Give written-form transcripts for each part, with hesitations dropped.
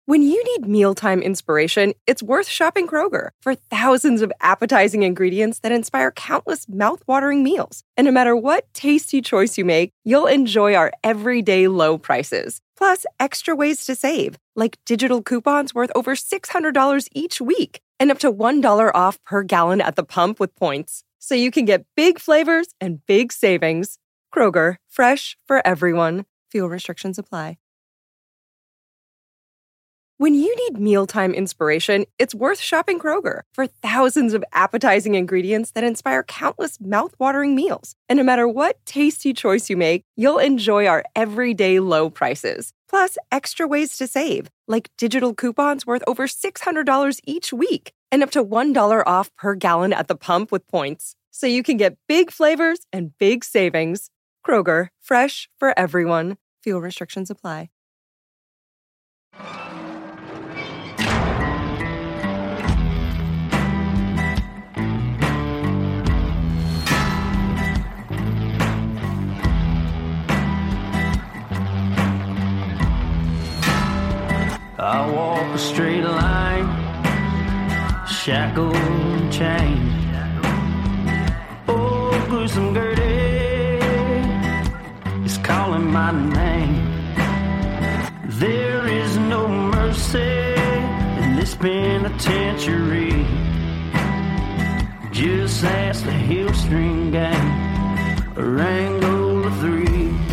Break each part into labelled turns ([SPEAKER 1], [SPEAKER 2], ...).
[SPEAKER 1] When you need mealtime inspiration, it's worth shopping Kroger for thousands of appetizing ingredients that inspire countless mouth-watering meals. And no matter what tasty choice you make, you'll enjoy our everyday low prices. Plus, extra ways to save, like digital coupons worth over $600 each week and up to $1 off per gallon at the pump with points. So you can get big flavors and big savings. Kroger, fresh for everyone. Fuel restrictions apply. When you need mealtime inspiration, it's worth shopping Kroger for thousands of appetizing ingredients that inspire countless mouth-watering meals. And no matter what tasty choice you make, you'll enjoy our everyday low prices. Plus, extra ways to save, like digital coupons worth over $600 each week and up to $1 off per gallon at the pump with points. So you can get big flavors and big savings. Kroger, fresh for everyone. Fuel restrictions apply.
[SPEAKER 2] I walk a straight line, shackled and chained. Oh, gruesome Gertie is calling my name. There is no mercy in this penitentiary. Just ask the Hill String Gang, or Angola 3.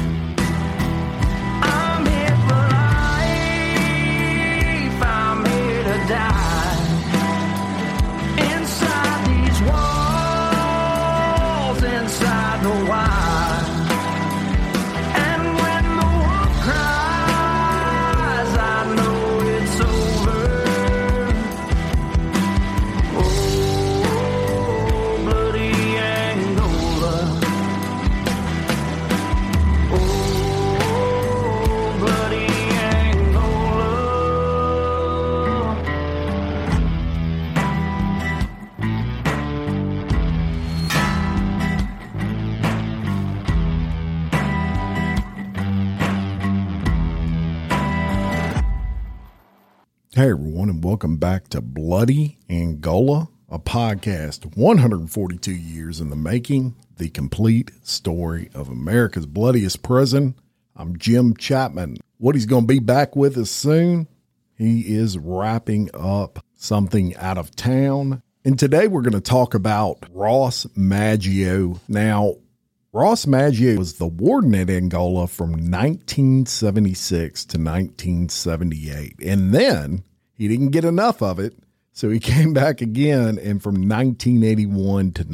[SPEAKER 3] Hey everyone, and welcome back to Bloody Angola, a podcast 142 years in the making, the complete story of America's bloodiest prison. I'm Jim Chapman. Woody's going to be back with us soon. He is wrapping up something out of town. And today we're going to talk about Ross Maggio. Now, Ross Maggio was the warden at Angola from 1976 to 1978. And then he didn't get enough of it, so he came back again. And from 1981 to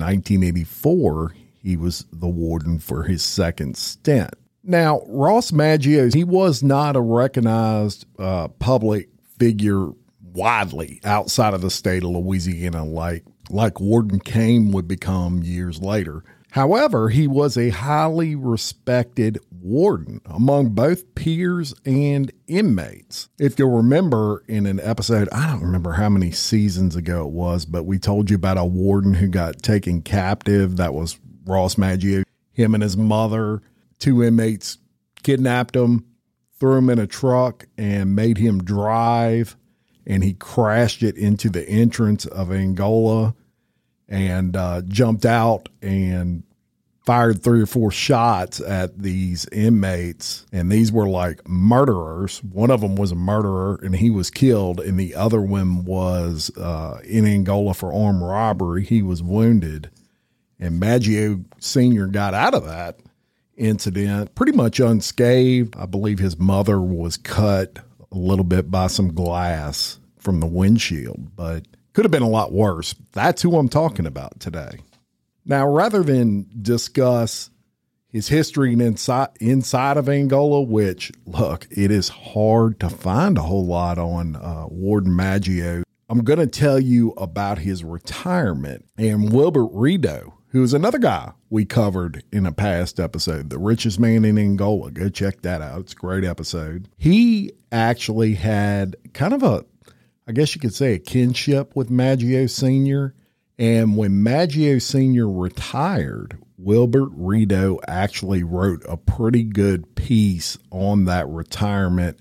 [SPEAKER 3] 1984, he was the warden for his second stint. Now, Ross Maggio, he was not a recognized public figure widely outside of the state of Louisiana like Warden Kane would become years later. However, he was a highly respected warden among both peers and inmates. If you'll remember in an episode, I don't remember how many seasons ago it was, but we told you about a warden who got taken captive. That was Ross Maggio. Him and his mother, two inmates kidnapped him, threw him in a truck, and made him drive. And he crashed it into the entrance of Angola and jumped out and fired 3 or 4 shots at these inmates. And these were like murderers. One of them was a murderer and he was killed. And the other one was in Angola for armed robbery. He was wounded. And Maggio Sr. got out of that incident pretty much unscathed. I believe his mother was cut a little bit by some glass from the windshield, but could have been a lot worse. That's who I'm talking about today. Now, rather than discuss his history and inside of Angola, which, look, it is hard to find a whole lot on Warden Maggio, I'm going to tell you about his retirement. And Wilbert Rideau, who is another guy we covered in a past episode, The Richest Man in Angola. Go check that out. It's a great episode. He actually had kind of a, I guess you could say, a kinship with Maggio Sr. And when Maggio Sr. retired, Wilbert Rideau actually wrote a pretty good piece on that retirement.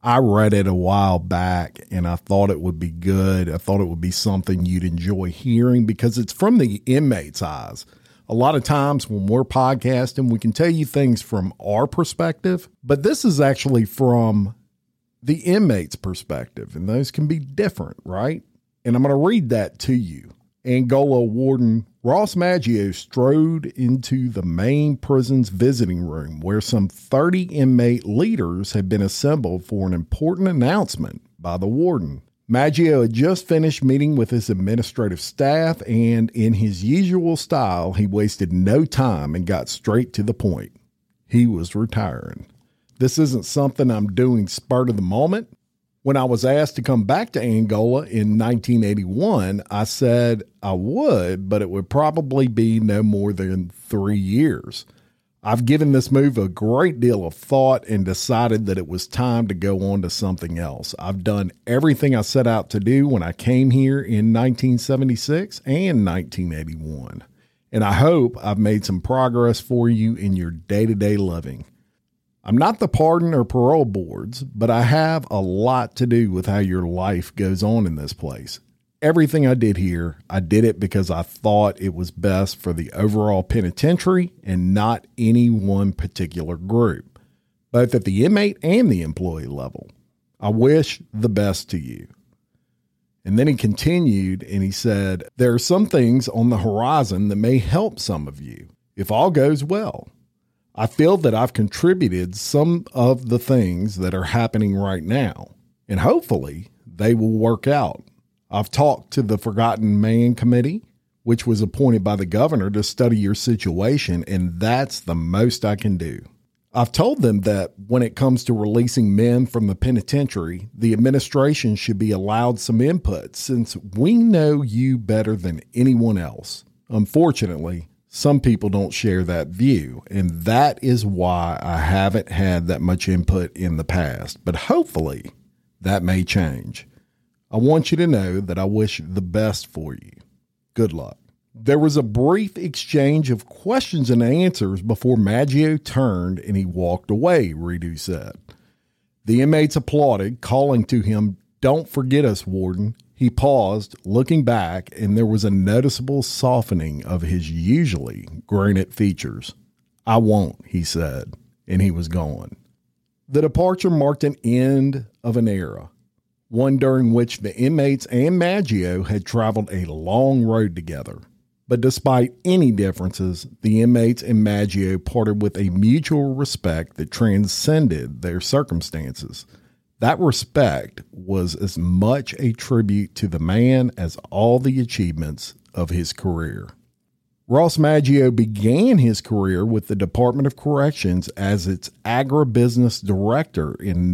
[SPEAKER 3] I read it a while back and I thought it would be good. I thought it would be something you'd enjoy hearing because it's from the inmate's eyes. A lot of times when we're podcasting, we can tell you things from our perspective, but this is actually from the inmate's perspective, and those can be different, right? And I'm going to read that to you. Angola Warden Ross Maggio strode into the main prison's visiting room where some 30 inmate leaders had been assembled for an important announcement by the warden. Maggio had just finished meeting with his administrative staff, and in his usual style, he wasted no time and got straight to the point. He was retiring. This isn't something I'm doing spur of the moment. When I was asked to come back to Angola in 1981, I said I would, but it would probably be no more than 3 years. I've given this move a great deal of thought and decided that it was time to go on to something else. I've done everything I set out to do when I came here in 1976 and 1981, and I hope I've made some progress for you in your day-to-day living. I'm not the pardon or parole boards, but I have a lot to do with how your life goes on in this place. Everything I did here, I did it because I thought it was best for the overall penitentiary and not any one particular group, both at the inmate and the employee level. I wish the best to you. And then he continued and he said, there are some things on the horizon that may help some of you, if all goes well. I feel that I've contributed some of the things that are happening right now, and hopefully they will work out. I've talked to the Forgotten Man Committee, which was appointed by the governor to study your situation, and that's the most I can do. I've told them that when it comes to releasing men from the penitentiary, the administration should be allowed some input since we know you better than anyone else. Unfortunately, some people don't share that view, and that is why I haven't had that much input in the past, but hopefully that may change. I want you to know that I wish the best for you. Good luck. There was a brief exchange of questions and answers before Maggio turned and he walked away, Redu said. The inmates applauded, calling to him, "Don't forget us, Warden." He paused, looking back, and there was a noticeable softening of his usually granite features. "I won't," he said, and he was gone. The departure marked an end of an era, one during which the inmates and Maggio had traveled a long road together. But despite any differences, the inmates and Maggio parted with a mutual respect that transcended their circumstances. That respect was as much a tribute to the man as all the achievements of his career. Ross Maggio began his career with the Department of Corrections as its agribusiness director in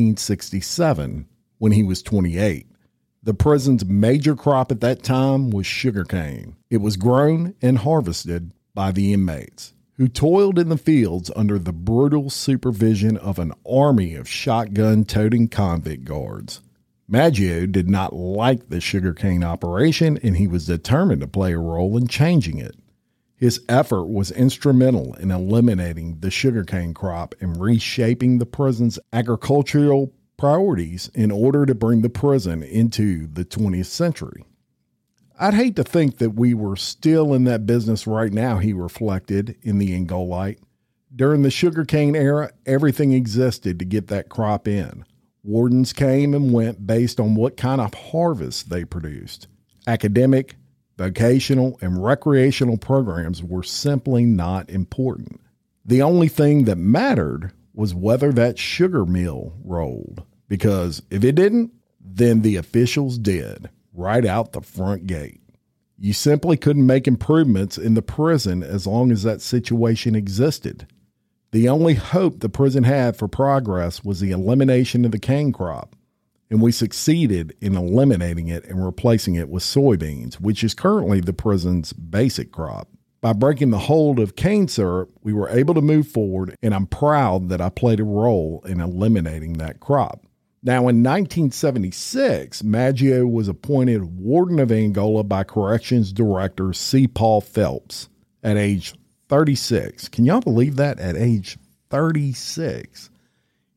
[SPEAKER 3] 1967 when he was 28. The prison's major crop at that time was sugarcane. It was grown and harvested by the inmates, who toiled in the fields under the brutal supervision of an army of shotgun-toting convict guards. Maggio did not like the sugarcane operation, and he was determined to play a role in changing it. His effort was instrumental in eliminating the sugarcane crop and reshaping the prison's agricultural priorities in order to bring the prison into the 20th century. I'd hate to think that we were still in that business right now, he reflected in the Angolite. During the sugarcane era, everything existed to get that crop in. Wardens came and went based on what kind of harvest they produced. Academic, vocational, and recreational programs were simply not important. The only thing that mattered was whether that sugar mill rolled, because if it didn't, then the officials did, right out the front gate. You simply couldn't make improvements in the prison as long as that situation existed. The only hope the prison had for progress was the elimination of the cane crop, and we succeeded in eliminating it and replacing it with soybeans, which is currently the prison's basic crop. By breaking the hold of cane syrup, we were able to move forward, and I'm proud that I played a role in eliminating that crop. Now, in 1976, Maggio was appointed Warden of Angola by Corrections Director C. Paul Phelps at age 36. Can y'all believe that? At age 36.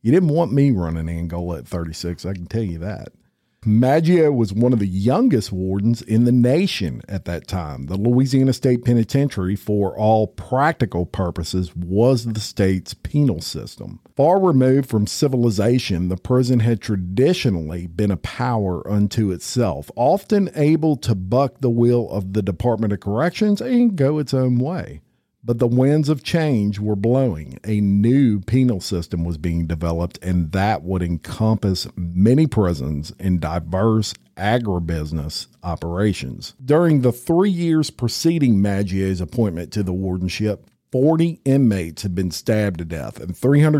[SPEAKER 3] You didn't want me running Angola at 36, I can tell you that. Maggio was one of the youngest wardens in the nation at that time. The Louisiana State Penitentiary, for all practical purposes, was the state's penal system. Far removed from civilization, the prison had traditionally been a power unto itself, often able to buck the will of the Department of Corrections and go its own way. But the winds of change were blowing. A new penal system was being developed, and that would encompass many prisons and diverse agribusiness operations. During the 3 years preceding Maggio's appointment to the wardenship, 40 inmates had been stabbed to death and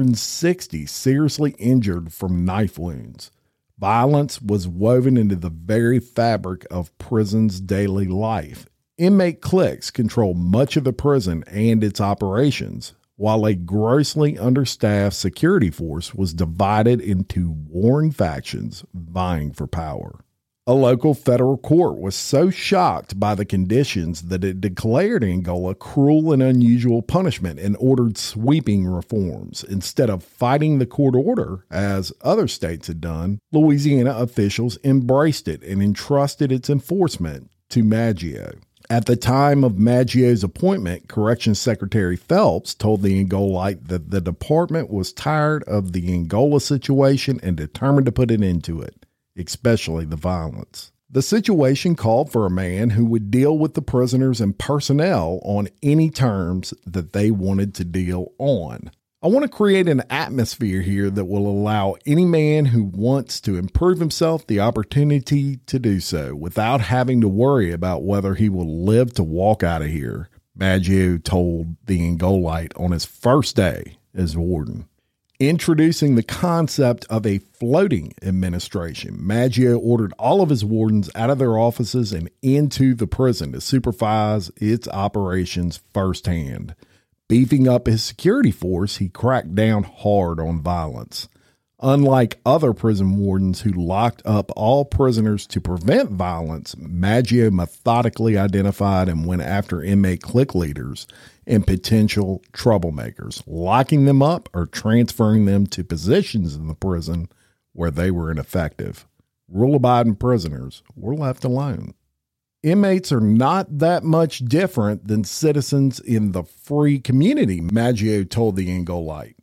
[SPEAKER 3] 360 seriously injured from knife wounds. Violence was woven into the very fabric of prison's daily life. Inmate cliques controlled much of the prison and its operations, while a grossly understaffed security force was divided into warring factions vying for power. A local federal court was so shocked by the conditions that it declared Angola cruel and unusual punishment and ordered sweeping reforms. Instead of fighting the court order, as other states had done, Louisiana officials embraced it and entrusted its enforcement to Maggio. At the time of Maggio's appointment, Corrections Secretary Phelps told the Angolite that the department was tired of the Angola situation and determined to put an end to it, especially the violence. The situation called for a man who would deal with the prisoners and personnel on any terms that they wanted to deal on. I want to create an atmosphere here that will allow any man who wants to improve himself the opportunity to do so without having to worry about whether he will live to walk out of here, Maggio told the Angolite on his first day as warden. Introducing the concept of a floating administration, Maggio ordered all of his wardens out of their offices and into the prison to supervise its operations firsthand. Beefing up his security force, he cracked down hard on violence. Unlike other prison wardens who locked up all prisoners to prevent violence, Maggio methodically identified and went after inmate clique leaders and potential troublemakers, locking them up or transferring them to positions in the prison where they were ineffective. Rule-abiding prisoners were left alone. Inmates are not that much different than citizens in the free community, Maggio told the Angolite.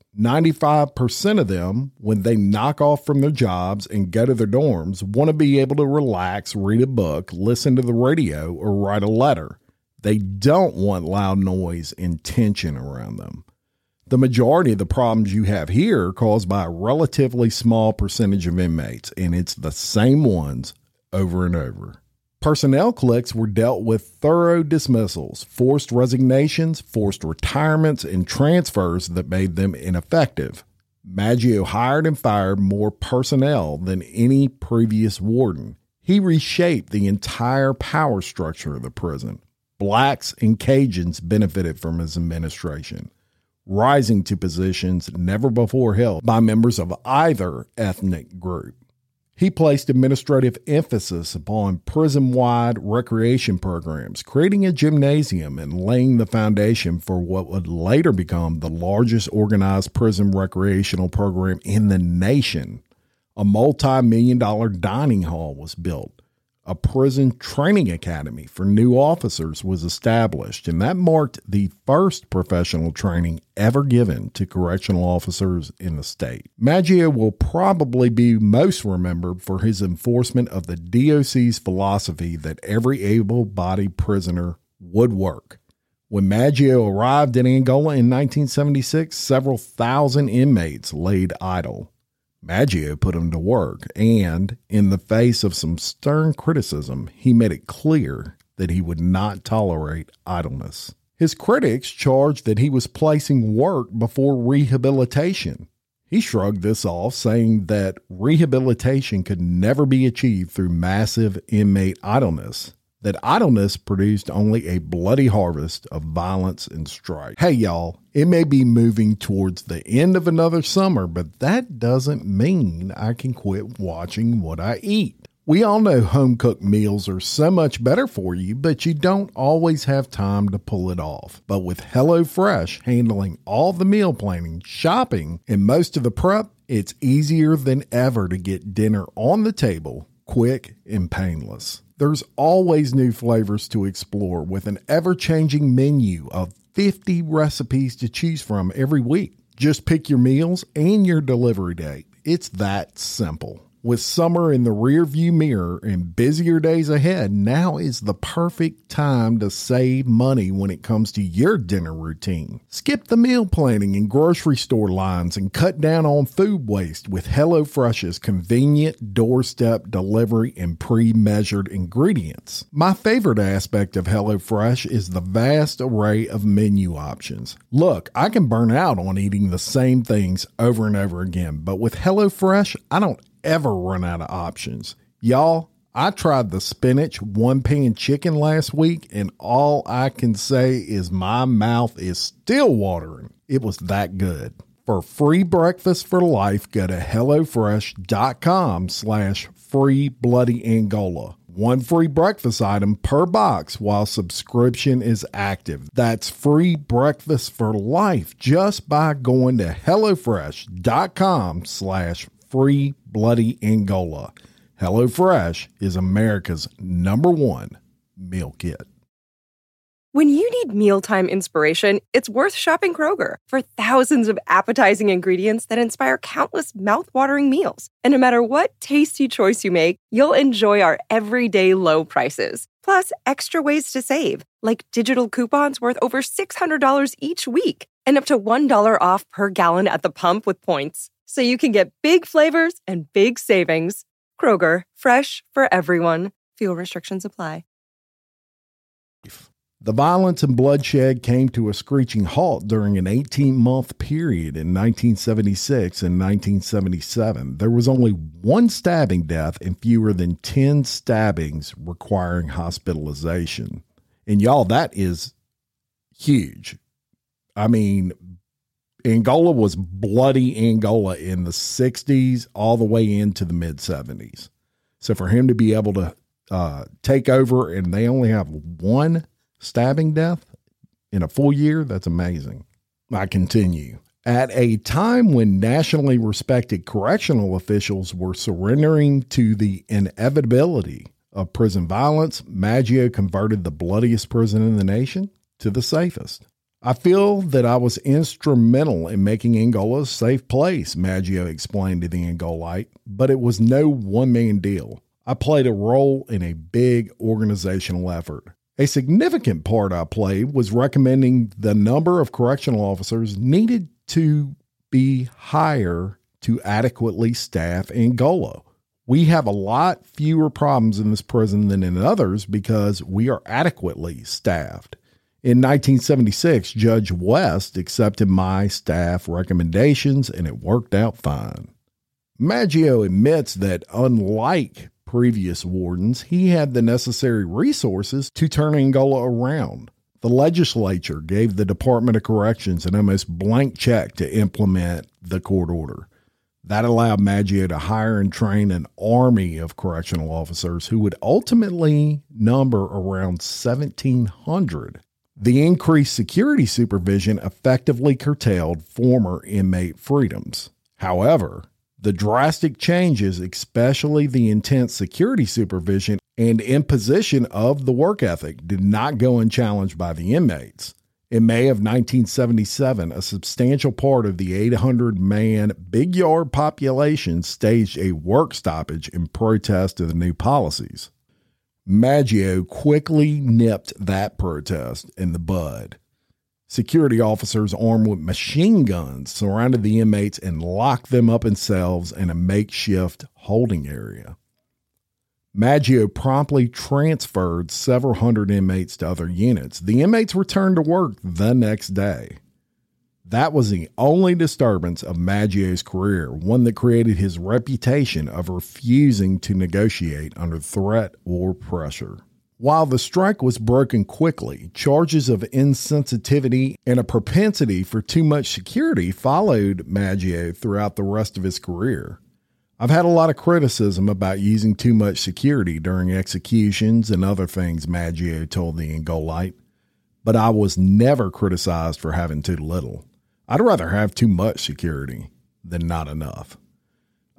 [SPEAKER 3] 95% of them, when they knock off from their jobs and go to their dorms, want to be able to relax, read a book, listen to the radio, or write a letter. They don't want loud noise and tension around them. The majority of the problems you have here are caused by a relatively small percentage of inmates, and it's the same ones over and over. Personnel cliques were dealt with thorough dismissals, forced resignations, forced retirements, and transfers that made them ineffective. Maggio hired and fired more personnel than any previous warden. He reshaped the entire power structure of the prison. Blacks and Cajuns benefited from his administration, rising to positions never before held by members of either ethnic group. He placed administrative emphasis upon prison-wide recreation programs, creating a gymnasium and laying the foundation for what would later become the largest organized prison recreational program in the nation. A multi-million-dollar dining hall was built. A prison training academy for new officers was established, and that marked the first professional training ever given to correctional officers in the state. Maggio will probably be most remembered for his enforcement of the DOC's philosophy that every able-bodied prisoner would work. When Maggio arrived in Angola in 1976, several thousand inmates laid idle. Maggio put him to work, and in the face of some stern criticism, he made it clear that he would not tolerate idleness. His critics charged that he was placing work before rehabilitation. He shrugged this off, saying that rehabilitation could never be achieved through massive inmate idleness, that idleness produced only a bloody harvest of violence and strife. Hey, y'all, it may be moving towards the end of another summer, but that doesn't mean I can quit watching what I eat. We all know home-cooked meals are so much better for you, but you don't always have time to pull it off. But with HelloFresh handling all the meal planning, shopping, and most of the prep, It's easier than ever to get dinner on the table, quick and painless. There's always new flavors to explore with an ever-changing menu of 50 recipes to choose from every week. Just pick your meals and your delivery date. It's that simple. With summer in the rearview mirror and busier days ahead, now is the perfect time to save money when it comes to your dinner routine. Skip the meal planning and grocery store lines and cut down on food waste with HelloFresh's convenient doorstep delivery and pre-measured ingredients. My favorite aspect of HelloFresh is the vast array of menu options. Look, I can burn out on eating the same things over and over again, but with HelloFresh, I don't ever run out of options. Y'all, I tried the spinach one-pan chicken last week, and all I can say is my mouth is still watering. It was that good. For free breakfast for life, go to HelloFresh.com/freebloodyAngola. One free breakfast item per box while subscription is active. That's free breakfast for life just by going to HelloFresh.com/freebloodyAngola. HelloFresh is America's #1 meal kit.
[SPEAKER 1] When you need mealtime inspiration, it's worth shopping Kroger. For thousands of appetizing ingredients that inspire countless mouth-watering meals. And no matter what tasty choice you make, you'll enjoy our everyday low prices. Plus, extra ways to save, like digital coupons worth over $600 each week and up to $1 off per gallon at the pump with points. So you can get big flavors and big savings. Kroger, fresh for everyone. Fuel restrictions apply.
[SPEAKER 3] The violence and bloodshed came to a screeching halt during an 18-month period in 1976 and 1977. There was only one stabbing death and fewer than 10 stabbings requiring hospitalization. And y'all, that is huge. I mean, Angola was bloody Angola in the 60s all the way into the mid-70s. So for him to be able to take over and they only have one stabbing death in a full year, that's amazing. I continue. At a time when nationally respected correctional officials were surrendering to the inevitability of prison violence, Maggio converted the bloodiest prison in the nation to the safest. I feel that I was instrumental in making Angola a safe place, Maggio explained to the Angolite, but it was no one-man deal. I played a role in a big organizational effort. A significant part I played was recommending the number of correctional officers needed to be higher to adequately staff Angola. We have a lot fewer problems in this prison than in others because we are adequately staffed. In 1976, Judge West accepted my staff recommendations and it worked out fine. Maggio admits that unlike previous wardens, he had the necessary resources to turn Angola around. The legislature gave the Department of Corrections an almost blank check to implement the court order. That allowed Maggio to hire and train an army of correctional officers who would ultimately number around 1,700. The increased security supervision effectively curtailed former inmate freedoms. However, the drastic changes, especially the intense security supervision and imposition of the work ethic, did not go unchallenged by the inmates. In May of 1977, a substantial part of the 800-man Big Yard population staged a work stoppage in protest of the new policies. Maggio quickly nipped that protest in the bud. Security officers armed with machine guns surrounded the inmates and locked them up in cells in a makeshift holding area. Maggio promptly transferred several hundred inmates to other units. The inmates returned to work the next day. That was the only disturbance of Maggio's career, one that created his reputation of refusing to negotiate under threat or pressure. While the strike was broken quickly, charges of insensitivity and a propensity for too much security followed Maggio throughout the rest of his career. I've had a lot of criticism about using too much security during executions and other things, Maggio told the Angolite, but I was never criticized for having too little. I'd rather have too much security than not enough.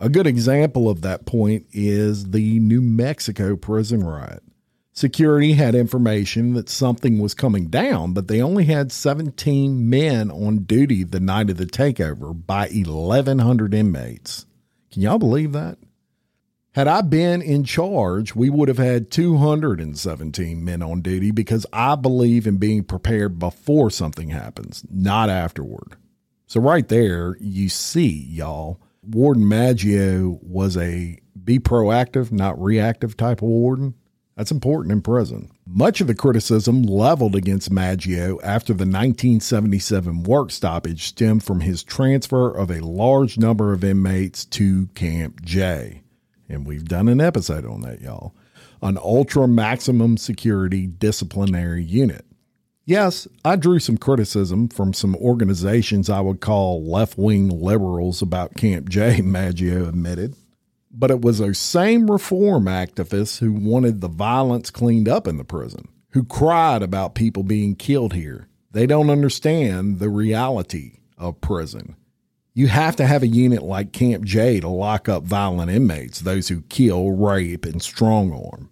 [SPEAKER 3] A good example of that point is the New Mexico prison riot. Security had information that something was coming down, but they only had 17 men on duty the night of the takeover by 1,100 inmates. Can y'all believe that? Had I been in charge, we would have had 217 men on duty because I believe in being prepared before something happens, not afterward. So right there, you see, y'all, Warden Maggio was a be proactive, not reactive type of warden. That's important in prison. Much of the criticism leveled against Maggio after the 1977 work stoppage stemmed from his transfer of a large number of inmates to Camp J. And we've done an episode on that, y'all. An ultra maximum security disciplinary unit. Yes, I drew some criticism from some organizations I would call left-wing liberals about Camp J, Maggio admitted. But it was those same reform activists who wanted the violence cleaned up in the prison, who cried about people being killed here. They don't understand the reality of prison. You have to have a unit like Camp J to lock up violent inmates, those who kill, rape, and strong-arm.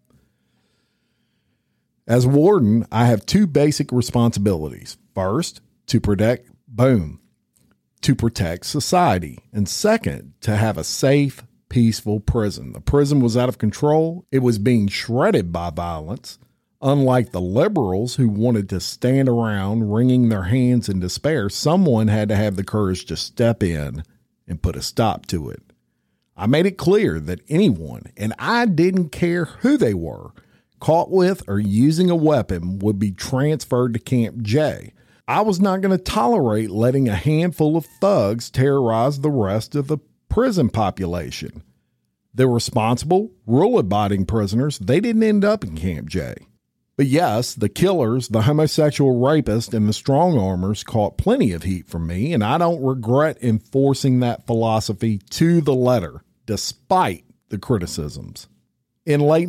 [SPEAKER 3] As warden, I have two basic responsibilities. First, to protect society. And second, to have a safe, peaceful prison. The prison was out of control. It was being shredded by violence. Unlike the liberals who wanted to stand around wringing their hands in despair, someone had to have the courage to step in and put a stop to it. I made it clear that anyone, and I didn't care who they were, caught with or using a weapon would be transferred to Camp J. I was not going to tolerate letting a handful of thugs terrorize the rest of the prison population. The responsible, rule-abiding prisoners, they didn't end up in Camp J. But yes, the killers, the homosexual rapists, and the strong-armers caught plenty of heat from me, and I don't regret enforcing that philosophy to the letter, despite the criticisms. In late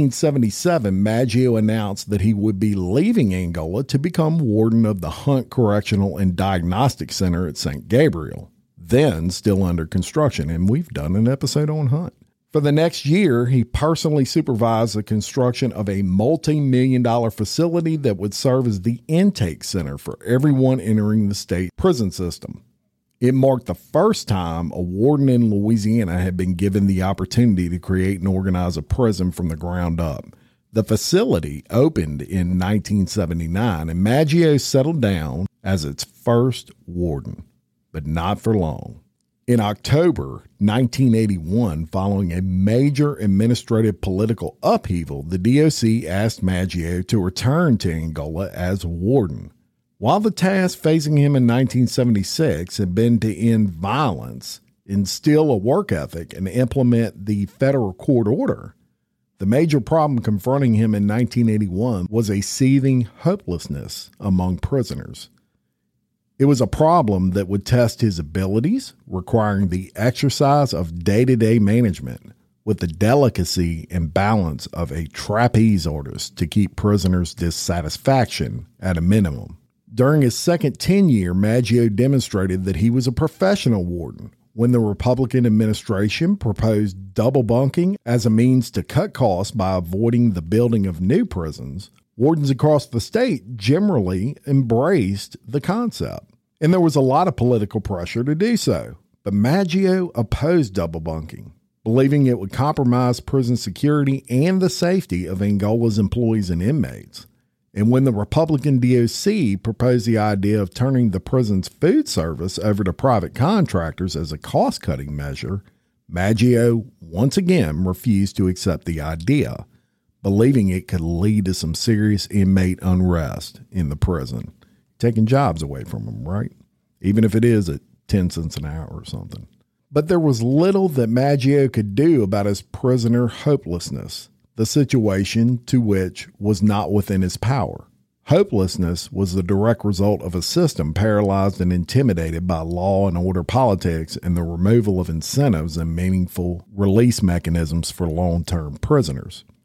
[SPEAKER 3] 1977, Maggio announced that he would be leaving Angola to become warden of the Hunt Correctional and Diagnostic Center at St. Gabriel, then still under construction, and we've done an episode on Hunt. For the next year, he personally supervised the construction of a multi-million-dollar facility that would serve as the intake center for everyone entering the state prison system. It marked the first time a warden in Louisiana had been given the opportunity to create and organize a prison from the ground up. The facility opened in 1979, and Maggio settled down as its first warden, but not for long. In October 1981, following a major administrative political upheaval, the DOC asked Maggio to return to Angola as warden. While the task facing him in 1976 had been to end violence, instill a work ethic, and implement the federal court order, the major problem confronting him in 1981 was a seething hopelessness among prisoners. It was a problem that would test his abilities, requiring the exercise of day-to-day management with the delicacy and balance of a trapeze artist to keep prisoners' dissatisfaction at a minimum. During his second tenure, Maggio demonstrated that he was a professional warden. When the Republican administration proposed double bunking as a means to cut costs by avoiding the building of new prisons, wardens across the state generally embraced the concept, and there was a lot of political pressure to do so. But Maggio opposed double bunking, believing it would compromise prison security and the safety of Angola's employees and inmates. And when the Republican DOC proposed the idea of turning the prison's food service over to private contractors as a cost-cutting measure, Maggio once again refused to accept the idea, believing it could lead to some serious inmate unrest in the prison, taking jobs away from them, right? Even if it is at 10 cents an hour or something. But there was little that Maggio could do about his prisoner hopelessness, the situation to which was not within his power. Hopelessness was the direct result of a system paralyzed and intimidated by law and order politics and the removal of incentives and meaningful release mechanisms for long-term prisoners.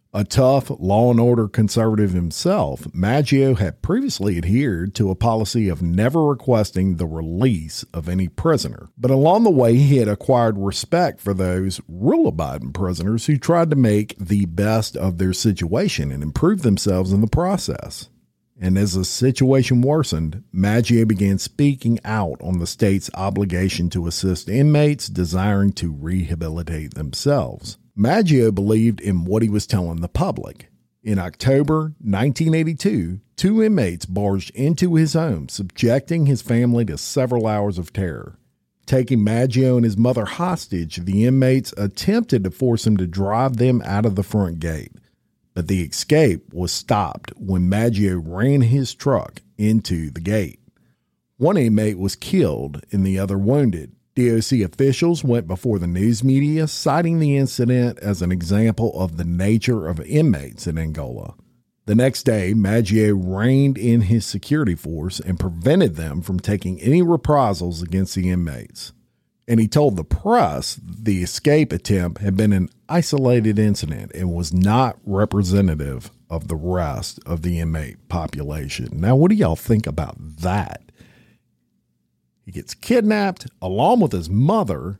[SPEAKER 3] A tough law and order conservative himself, Maggio had previously adhered to a policy of never requesting the release of any prisoner. But along the way, he had acquired respect for those rule-abiding prisoners who tried to make the best of their situation and improve themselves in the process. And as the situation worsened, Maggio began speaking out on the state's obligation to assist inmates desiring to rehabilitate themselves. Maggio believed in what he was telling the public. In October 1982, 2 inmates barged into his home, subjecting his family to several hours of terror. Taking Maggio and his mother hostage, the inmates attempted to force him to drive them out of the front gate. But the escape was stopped when Maggio ran his truck into the gate. One inmate was killed and the other wounded. DOC officials went before the news media, citing the incident as an example of the nature of inmates in Angola. The next day, Maggio reined in his security force and prevented them from taking any reprisals against the inmates. And he told the press the escape attempt had been an isolated incident and was not representative of the rest of the inmate population. Now, what do y'all think about that? He gets kidnapped along with his mother.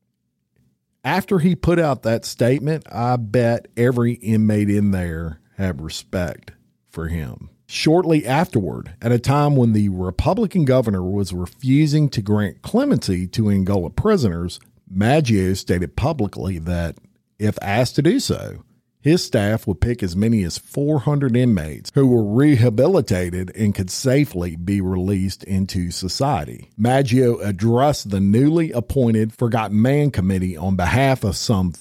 [SPEAKER 3] After he put out that statement, I bet every inmate in there had respect for him. Shortly afterward, at a time when the Republican governor was refusing to grant clemency to Angola prisoners, Maggio stated publicly that, if asked to do so, his staff would pick as many as 400 inmates who were rehabilitated and could safely be released into society. Maggio addressed the newly appointed Forgotten Man Committee on behalf of some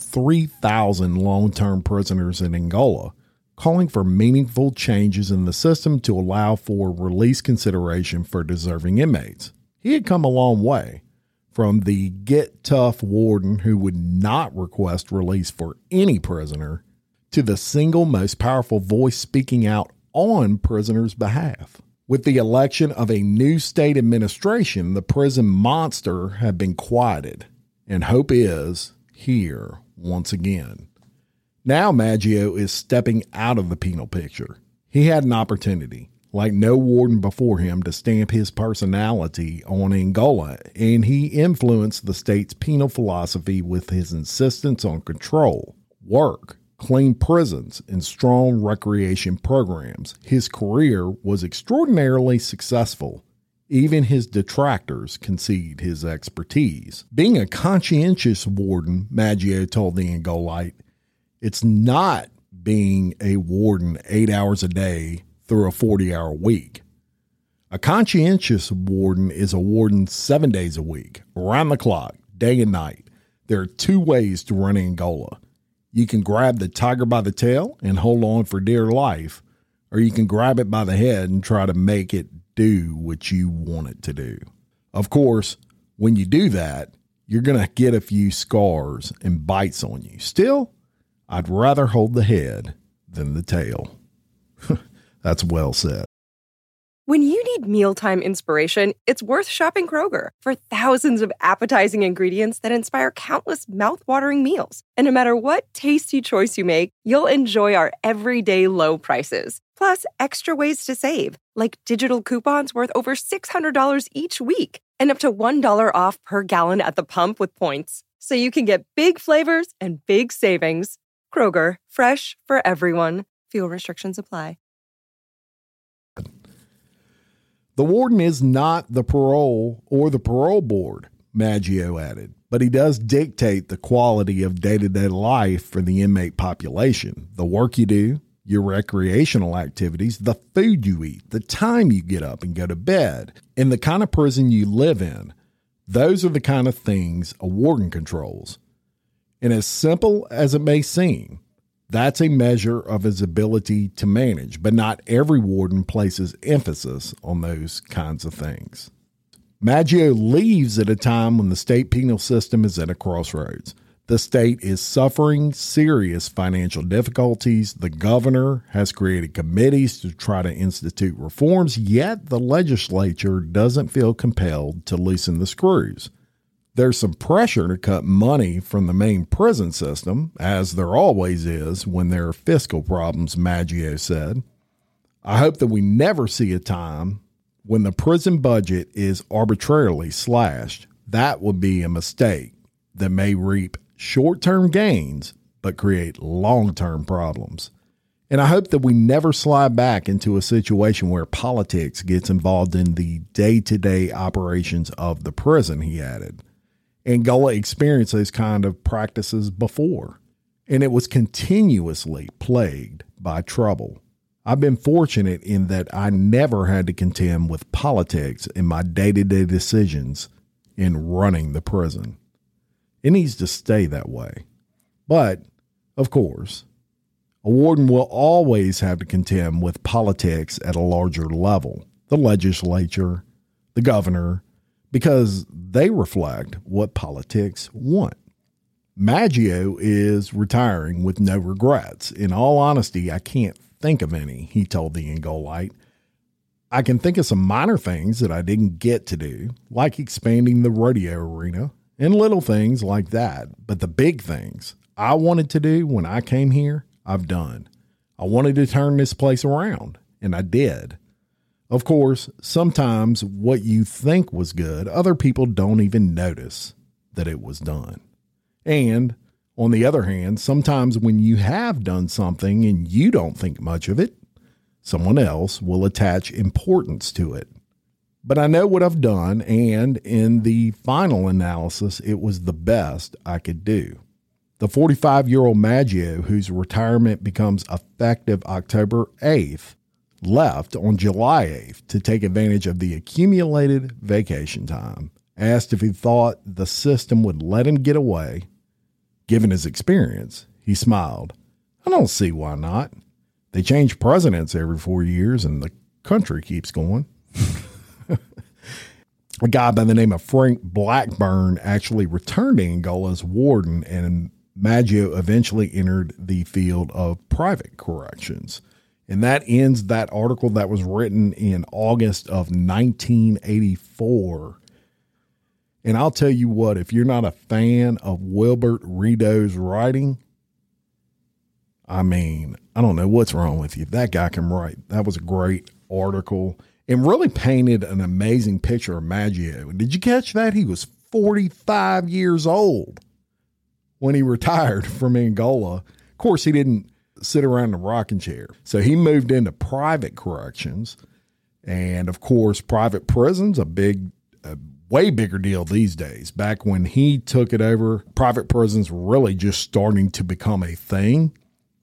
[SPEAKER 3] 3,000 long-term prisoners in Angola, calling for meaningful changes in the system to allow for release consideration for deserving inmates. He had come a long way, from the get-tough warden who would not request release for any prisoner to the single most powerful voice speaking out on prisoners' behalf. With the election of a new state administration, the prison monster had been quieted, and hope is here once again. Now Maggio is stepping out of the penal picture. He had an opportunity, like no warden before him, to stamp his personality on Angola, and he influenced the state's penal philosophy with his insistence on control, work, clean prisons, and strong recreation programs. His career was extraordinarily successful. Even his detractors concede his expertise. Being a conscientious warden, Maggio told the Angolite, it's not being a warden 8 hours a day through a 40-hour week. A conscientious warden is a warden 7 days a week, around the clock, day and night. There are 2 ways to run Angola. You can grab the tiger by the tail and hold on for dear life, or you can grab it by the head and try to make it do what you want it to do. Of course, when you do that, you're going to get a few scars and bites on you. Still, I'd rather hold the head than the tail. That's well said.
[SPEAKER 1] When you need mealtime inspiration, it's worth shopping Kroger for thousands of appetizing ingredients that inspire countless mouth-watering meals. And no matter what tasty choice you make, you'll enjoy our everyday low prices. Plus, extra ways to save, like digital coupons worth over $600 each week and up to $1 off per gallon at the pump with points. So you can get big flavors and big savings. Kroger, fresh for everyone. Fuel restrictions apply.
[SPEAKER 3] The warden is not the parole or the parole board, Maggio added, but he does dictate the quality of day-to-day life for the inmate population. The work you do, your recreational activities, the food you eat, the time you get up and go to bed, and the kind of prison you live in. Those are the kind of things a warden controls. And as simple as it may seem, that's a measure of his ability to manage, but not every warden places emphasis on those kinds of things. Maggio leaves at a time when the state penal system is at a crossroads. The state is suffering serious financial difficulties. The governor has created committees to try to institute reforms, yet the legislature doesn't feel compelled to loosen the screws. There's some pressure to cut money from the main prison system, as there always is when there are fiscal problems, Maggio said. I hope that we never see a time when the prison budget is arbitrarily slashed. That would be a mistake that may reap short-term gains but create long-term problems. And I hope that we never slide back into a situation where politics gets involved in the day-to-day operations of the prison, he added. Angola experienced those kind of practices before, and it was continuously plagued by trouble. I've been fortunate in that I never had to contend with politics in my day-to-day decisions in running the prison. It needs to stay that way. But, of course, a warden will always have to contend with politics at a larger level, the legislature, the governor, because they reflect what politics want. Maggio is retiring with no regrets. In all honesty, I can't think of any, he told the Angolite. I can think of some minor things that I didn't get to do, like expanding the rodeo arena and little things like that. But the big things I wanted to do when I came here, I've done. I wanted to turn this place around, and I did. Of course, sometimes what you think was good, other people don't even notice that it was done. And on the other hand, sometimes when you have done something and you don't think much of it, someone else will attach importance to it. But I know what I've done, and in the final analysis, it was the best I could do. The 45-year-old Maggio, whose retirement becomes effective October 8th, left on July 8th to take advantage of the accumulated vacation time. Asked if he thought the system would let him get away, given his experience, he smiled. I don't see why not. They change presidents every 4 years and the country keeps going. A guy by the name of Frank Blackburn actually returned to Angola as warden, and Maggio eventually entered the field of private corrections. And that ends that article that was written in August of 1984. And I'll tell you what, if you're not a fan of Wilbert Rideau's writing, I mean, I don't know what's wrong with you. That guy can write. That was a great article and really painted an amazing picture of Maggio. Did you catch that? He was 45 years old when he retired from Angola. Of course, he didn't sit around in a rocking chair. So he moved into private corrections. And of course, private prisons, a way bigger deal these days. Back when he took it over, private prisons were really just starting to become a thing.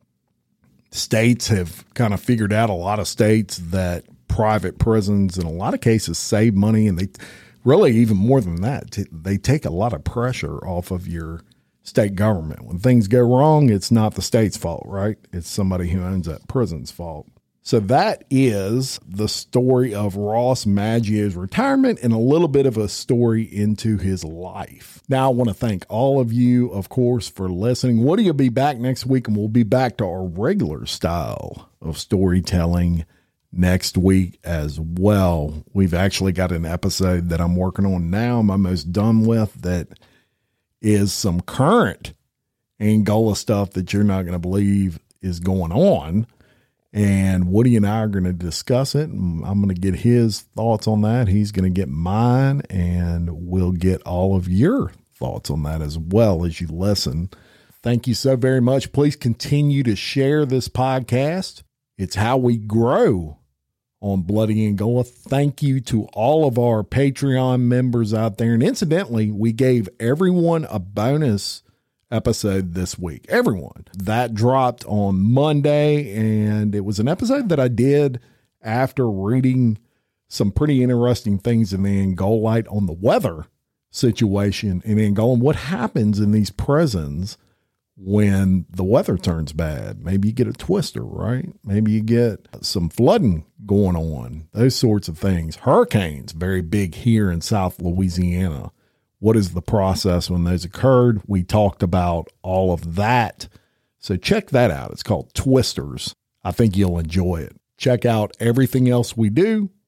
[SPEAKER 3] States have kind of figured out, a lot of states, that private prisons in a lot of cases save money, and they really, even more than that, they take a lot of pressure off of your state government. When things go wrong, it's not the state's fault, right? It's somebody who owns that prison's fault. So that is the story of Ross Maggio's retirement and a little bit of a story into his life. Now, I want to thank all of you, of course, for listening. Woody will be back next week, and we'll be back to our regular style of storytelling next week as well. We've actually got an episode that I'm working on now, I'm almost done with, that is some current Angola stuff that you're not going to believe is going on. And Woody and I are going to discuss it. I'm going to get his thoughts on that. He's going to get mine, and we'll get all of your thoughts on that as well as you listen. Thank you so very much. Please continue to share this podcast. It's how we grow on Bloody Angola. Thank you to all of our Patreon members out there. And incidentally, we gave everyone a bonus episode this week. Everyone. That dropped on Monday, and it was an episode that I did after reading some pretty interesting things in the Angolite on the weather situation in Angola and what happens in these prisons when the weather turns bad. Maybe you get a twister, right? Maybe you get some flooding going on, those sorts of things. Hurricanes, very big here in South Louisiana. What is the process when those occurred? We talked about all of that. So check that out. It's called Twisters. I think you'll enjoy it. Check out everything else we do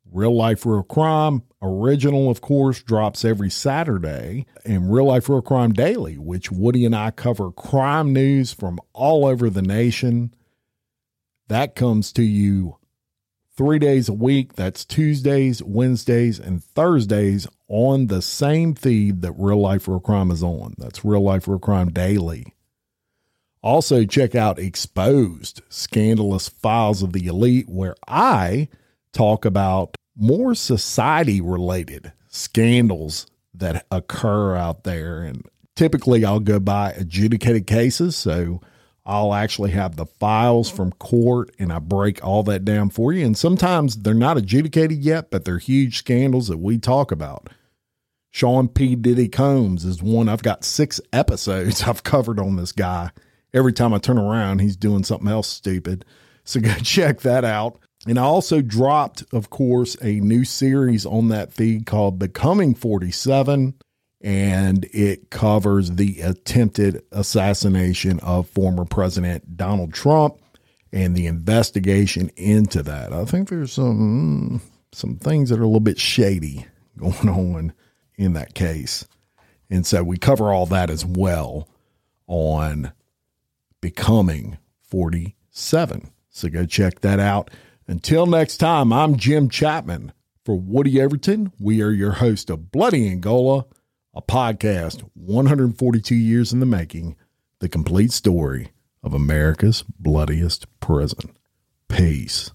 [SPEAKER 3] Real Life Real Crime original, of course, drops every Saturday, and Real Life Real Crime Daily, which Woody and I cover crime news from all over the nation. That comes to you 3 days a week. That's Tuesdays, Wednesdays, and Thursdays on the same feed that Real Life Real Crime is on. That's Real Life Real Crime Daily. Also, check out Exposed, Scandalous Files of the Elite, where I talk about more society-related scandals that occur out there. And typically I'll go by adjudicated cases, so I'll actually have the files from court and I break all that down for you. And sometimes they're not adjudicated yet, but they're huge scandals that we talk about. Sean P. Diddy Combs is one. I've got 6 episodes I've covered on this guy. Every time I turn around, he's doing something else stupid. So go check that out. And I also dropped, of course, a new series on that feed called Becoming 47. And it covers the attempted assassination of former President Donald Trump and the investigation into that. I think there's some things that are a little bit shady going on in that case. And so we cover all that as well on Becoming 47. So go check that out. Until next time, I'm Jim Chapman. For Woody Everton, we are your host of Bloody Angola, a podcast 142 years in the making, the complete story of America's bloodiest prison. Peace.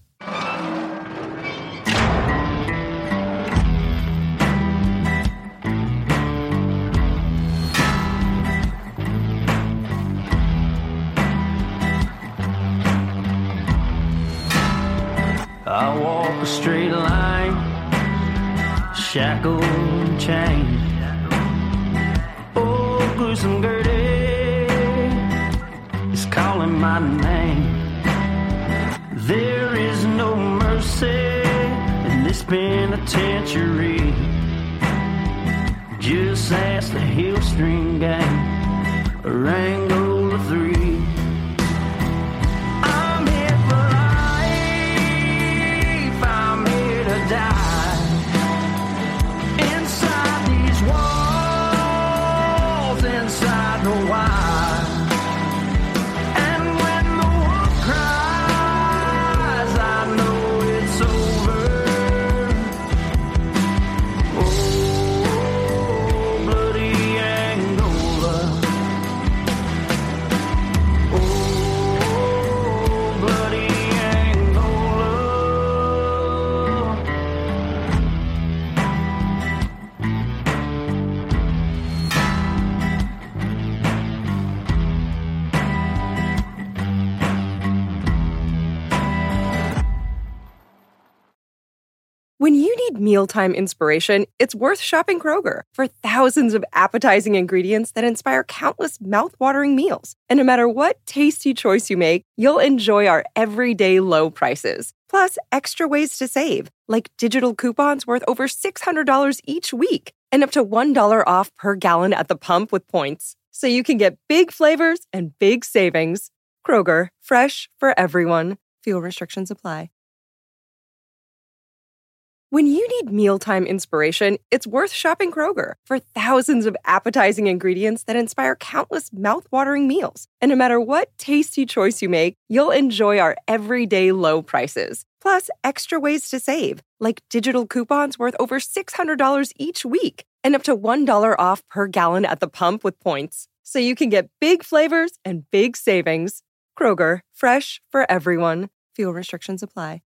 [SPEAKER 2] I walk a straight line, shackled and chained. Oh, gruesome Gertie is calling my name. There is no mercy in this penitentiary. Just ask the Hill String Gang, or Angola 3. I'm here for life, I'm here to die. Inside these walls, inside the wire. And when the wolf cries, I know it's over. Oh, bloody Angola. Oh, bloody Angola.
[SPEAKER 1] When you need mealtime inspiration, it's worth shopping Kroger for thousands of appetizing ingredients that inspire countless mouth-watering meals. And no matter what tasty choice you make, you'll enjoy our everyday low prices. Plus, extra ways to save, like digital coupons worth over $600 each week and up to $1 off per gallon at the pump with points. So you can get big flavors and big savings. Kroger, fresh for everyone. Fuel restrictions apply. When you need mealtime inspiration, it's worth shopping Kroger for thousands of appetizing ingredients that inspire countless mouth-watering meals. And no matter what tasty choice you make, you'll enjoy our everyday low prices. Plus, extra ways to save, like digital coupons worth over $600 each week and up to $1 off per gallon at the pump with points. So you can get big flavors and big savings. Kroger, fresh for everyone. Fuel restrictions apply.